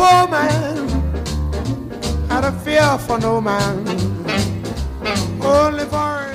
poor man had a fear for no man, only for